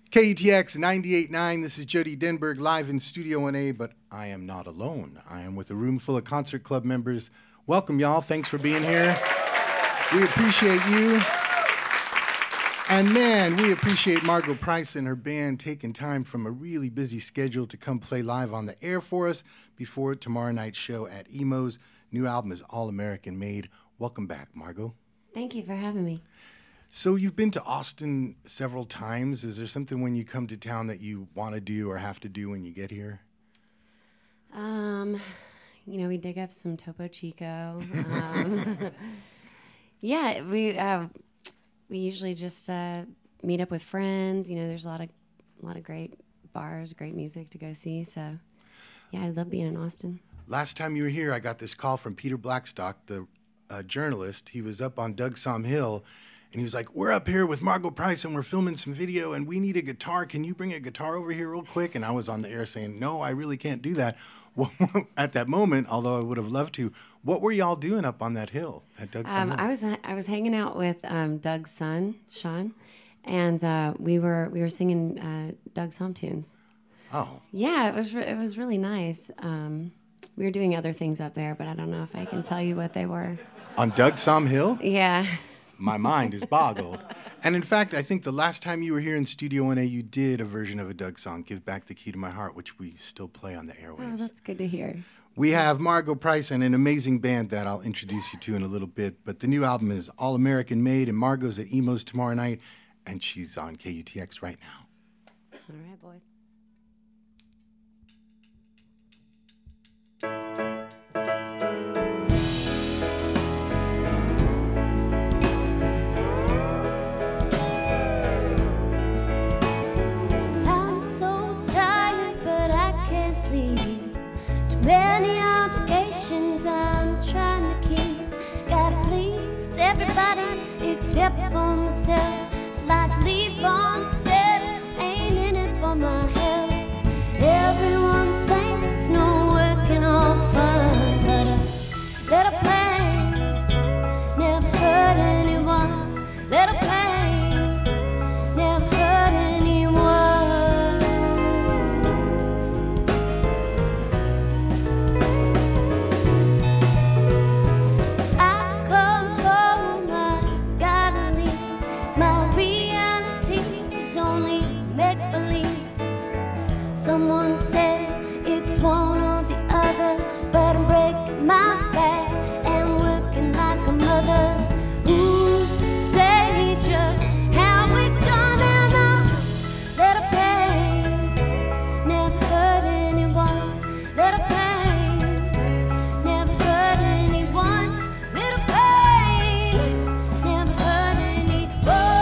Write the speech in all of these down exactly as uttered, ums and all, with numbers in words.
K E T X ninety-eight point nine, this is Jody Denberg live in Studio one A, but I am not alone. I am with a room full of Concert Club members. Welcome, y'all. Thanks for being here. We appreciate you. And man, we appreciate Margo Price and her band taking time from a really busy schedule to come play live on the air for us before tomorrow night's show at Emo's. New album is All American Made. Welcome back, Margo. Thank you for having me. So you've been to Austin several times. Is there something when you come to town that you want to do or have to do when you get here? Um, you know, we dig up some Topo Chico. Um, yeah, we uh, we usually just uh, meet up with friends. You know, there's a lot of a lot of great bars, great music to go see. So, yeah, I love being in Austin. Last time you were here, I got this call from Peter Blackstock, the uh, journalist. He was up on Doug Som Hill. And he was like, we're up here with Margo Price and we're filming some video and we need a guitar. Can you bring a guitar over here real quick? And I was on the air saying, no, I really can't do that. Well, at that moment, although I would have loved to, what were y'all doing up on that hill at Doug's um, Hill? I was I was hanging out with um, Doug's son, Sean, and uh, we were we were singing uh, Doug Som tunes. Oh. Yeah, it was re- it was really nice. Um, we were doing other things up there, but I don't know if I can tell you what they were. On Doug Som Hill? Yeah. My mind is boggled. And in fact, I think the last time you were here in Studio one A, you did a version of a Doug song, Give Back the Key to My Heart, which we still play on the airwaves. Oh, that's good to hear. We have Margo Price and an amazing band that I'll introduce you to in a little bit. But the new album is All American Made, and Margo's at Emo's tomorrow night, and she's on K U T X right now. All right, boys. Many obligations I'm trying to keep. Gotta please everybody except for myself. Like Levon said, ain't in it for my health. Everyone thinks it's no work and all fun, but a little pain never hurt anyone. Little pain never hurt anyone. Someone said it's one or the other, but I'm breaking my back and working like a mother. Who's to say just how it's gonna look? Little pain never hurt anyone. Little pain never hurt anyone. Little pain never hurt anyone.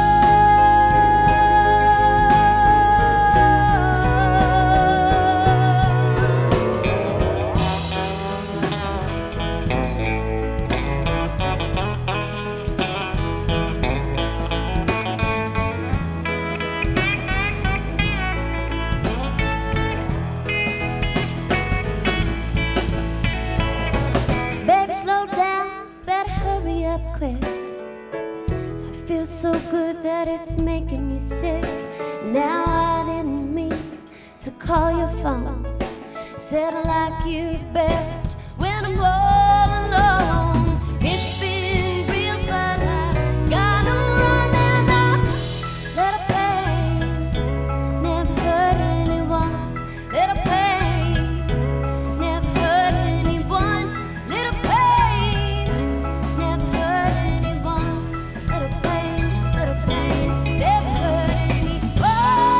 Slow down, better hurry up quick. I feel so good that it's making me sick. Now I didn't mean to call your phone. Said I like you best when I'm all alone. It's been real, but I gotta run and I little pain never hurt anyone. Little pain never hurt anyone. Little pain never hurt anyone. Little pain, little pain never hurt anyone.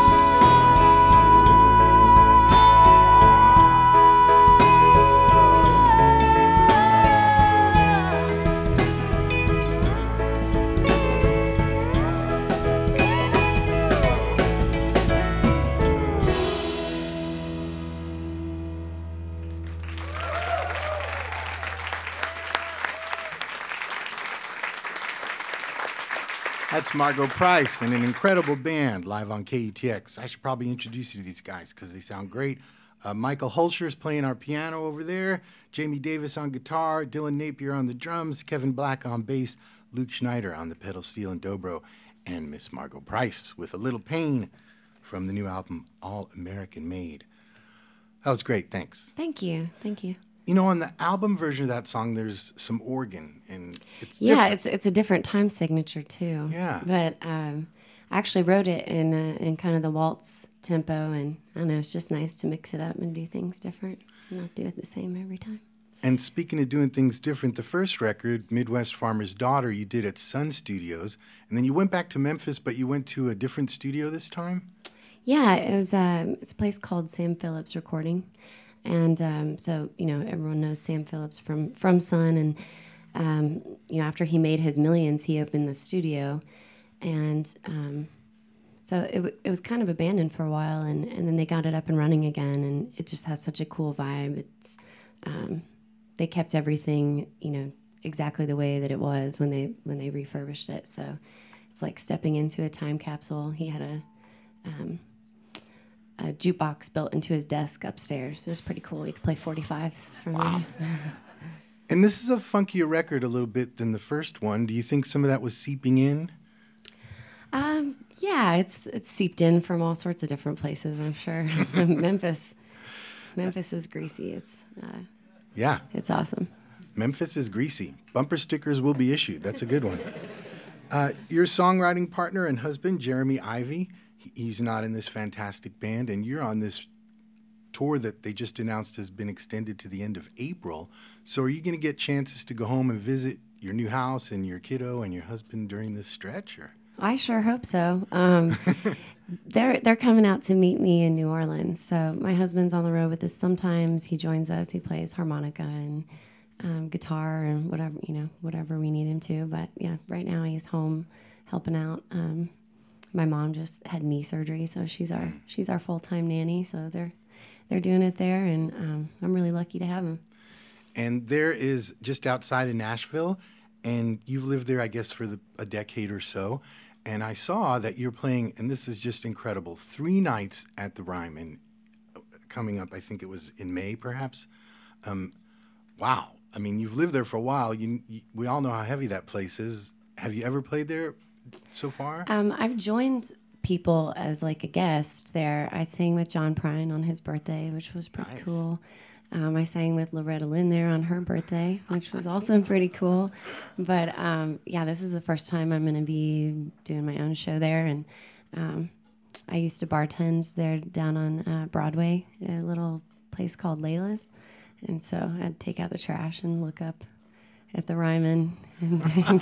That's Margo Price and an incredible band live on K E T X. I should probably introduce you to these guys because they sound great. Uh, Michael Hulsher is playing our piano over there. Jamie Davis on guitar. Dylan Napier on the drums. Kevin Black on bass. Luke Schneider on the pedal steel and dobro. And Miss Margo Price with A Little Pain from the new album, All American Made. That was great, thanks. Thank you, thank you. You know, on the album version of that song, there's some organ, and it's Yeah, different. it's it's a different time signature, too. Yeah. But um, I actually wrote it in uh, in kind of the waltz tempo, and I don't know, it's just nice to mix it up and do things different, not do it the same every time. And speaking of doing things different, the first record, Midwest Farmer's Daughter, you did at Sun Studios, and then you went back to Memphis, but you went to a different studio this time? Yeah, it was. Um, it's a place called Sam Phillips Recording, and um, so you know everyone knows Sam Phillips from from Sun, and um, you know after he made his millions, he opened the studio, and um, so it w- it was kind of abandoned for a while, and, and then they got it up and running again, and it just has such a cool vibe. It's um, they kept everything you know exactly the way that it was when they when they refurbished it. So it's like stepping into a time capsule. He had a um, a jukebox built into his desk upstairs. It was pretty cool. You could play forty-fives from Wow. there. And this is a funkier record a little bit than the first one. Do you think some of that was seeping in? Um, yeah, it's it's seeped in from all sorts of different places, I'm sure. Memphis, Memphis is greasy. It's uh, Yeah. it's awesome. Memphis is greasy. Bumper stickers will be issued. That's a good one. Uh, your songwriting partner and husband, Jeremy Ivy, he- he's not in this fantastic band, and you're on this tour that they just announced has been extended to the end of April. So are you going to get chances to go home and visit your new house and your kiddo and your husband during this stretch? Or? I sure hope so. Um, they're they're coming out to meet me in New Orleans. So my husband's on the road with us. Sometimes he joins us. He plays harmonica and um, guitar and whatever you know whatever we need him to. But yeah, right now he's home helping out. Um, my mom just had knee surgery, so she's our she's our full time nanny. So they're they're doing it there, and um, I'm really lucky to have him. And there is just outside of Nashville, and you've lived there, I guess, for the, a decade or so. And I saw that you're playing, and this is just incredible, three nights at the Ryman coming up. I think it was in May, perhaps. Um, wow. I mean, you've lived there for a while. You, you, we all know how heavy that place is. Have you ever played there so far? Um, I've joined people as like a guest there. I sang with John Prine on his birthday, which was pretty Nice. cool. Um, I sang with Loretta Lynn there on her birthday, which was also pretty cool. But um, yeah, this is the first time I'm going to be doing my own show there. And um, I used to bartend there down on uh, Broadway, a little place called Layla's. And so I'd take out the trash and look up at the Ryman and think,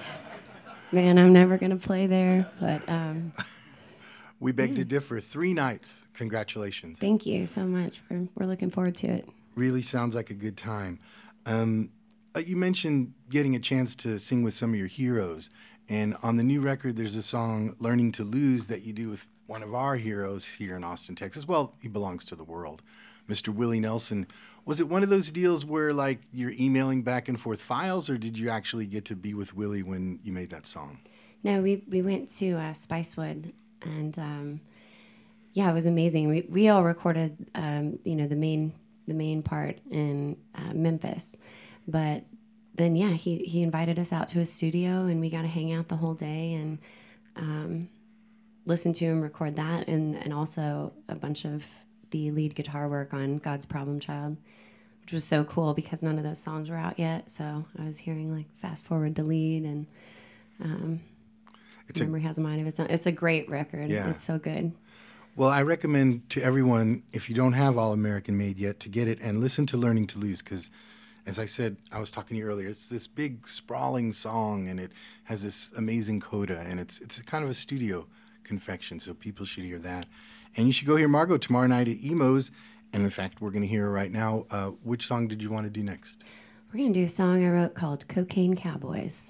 man, I'm never going to play there. But um, We beg to differ. Three nights. Congratulations. thank you so much. We're, we're looking forward to it. Really sounds like a good time. Um, uh, you mentioned getting a chance to sing with some of your heroes. And on the new record, there's a song, Learning to Lose, that you do with one of our heroes here in Austin, Texas. Well, he belongs to the world, Mister Willie Nelson. Was it one of those deals where, like, you're emailing back and forth files, or did you actually get to be with Willie when you made that song? No, we, we went to uh, Spicewood, and um, yeah, it was amazing. We we all recorded, um, you know, the main the main part in uh, Memphis, but then yeah, he he invited us out to his studio, and we got to hang out the whole day and um, listen to him record that, and and also a bunch of the lead guitar work on God's Problem Child, which was so cool because none of those songs were out yet. So I was hearing like Fast Forward to Lead and. Um, It's a, Memory Has a Mind of Its Own. It's a great record. Yeah. It's so good. well, I recommend to everyone, if you don't have All American Made yet, to get it and listen to Learning to Lose, because, as I said, I was talking to you earlier, it's this big, sprawling song, and it has this amazing coda, and it's it's kind of a studio confection, so people should hear that. And you should go hear Margot tomorrow night at Emo's, and in fact, we're going to hear her right now. Uh, which song did you want to do next? We're going to do a song I wrote called Cocaine Cowboys.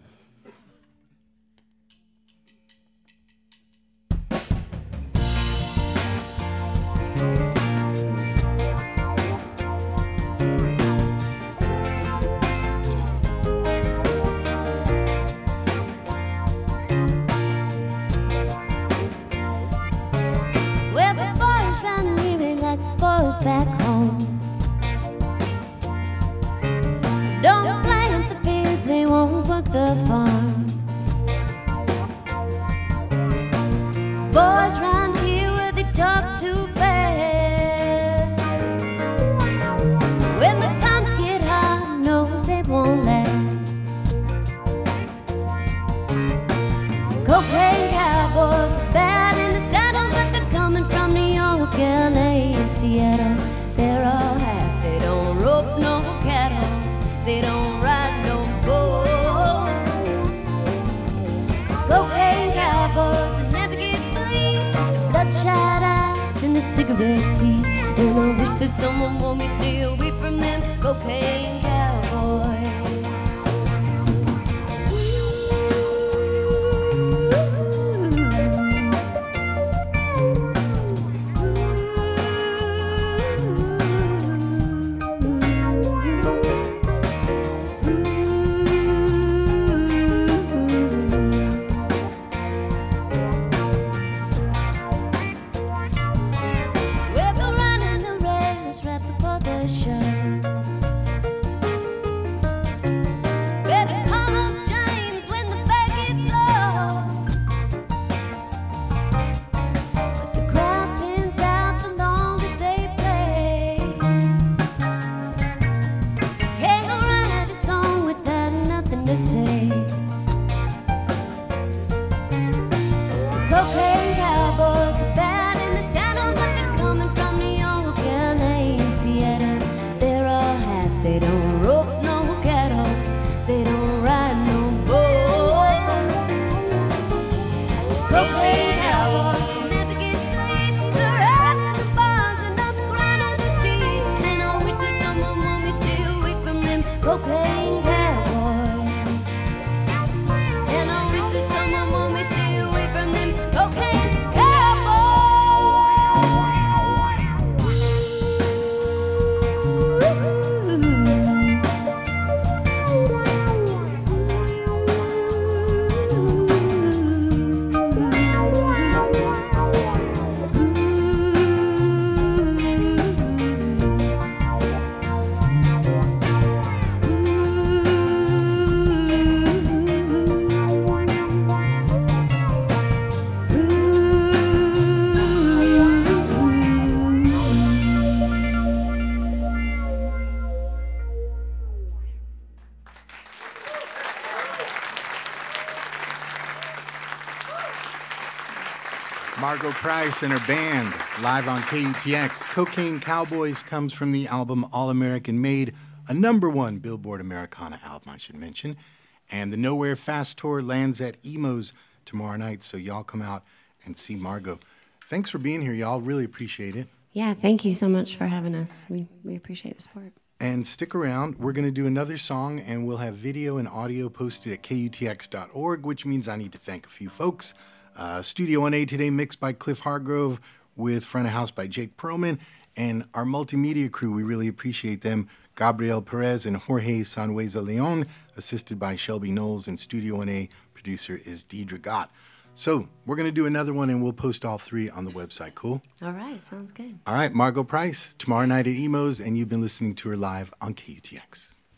Well, the boys round here ain't like the boys back home. Don't plant the fields, they won't work the farm. Boys round here talk too fast. When the times get hard, no, they won't last. So cocaine cowboys are bad in the saddle, but they're coming from New York, L A, and Seattle. They're all half, they don't rope no cattle, they don't ride no boats. Cocaine cowboys that never get sleep, the bloodshot eyes and the cigarette teeth. And I wish that someone would me stay away from them cocaine cowboys. Margo Price and her band, live on K U T X. Cocaine Cowboys comes from the album All American Made, a number one Billboard Americana album, I should mention. And the Nowhere Fast Tour lands at Emo's tomorrow night, so y'all come out and see Margo. Thanks for being here, y'all. Really appreciate it. Yeah, thank you so much for having us. We we appreciate the support. And stick around. We're going to do another song, and we'll have video and audio posted at K U T X dot org, which means I need to thank a few folks. Uh, Studio one A today mixed by Cliff Hargrove with Front of House by Jake Perlman. And our multimedia crew, we really appreciate them. Gabriel Perez and Jorge Sanhueza Leon, assisted by Shelby Knowles. And Studio one A producer is Deidre Gott. So we're going to do another one, and we'll post all three on the website. Cool? All right. Sounds good. All right. Margo Price, tomorrow night at Emo's, and you've been listening to her live on K U T X.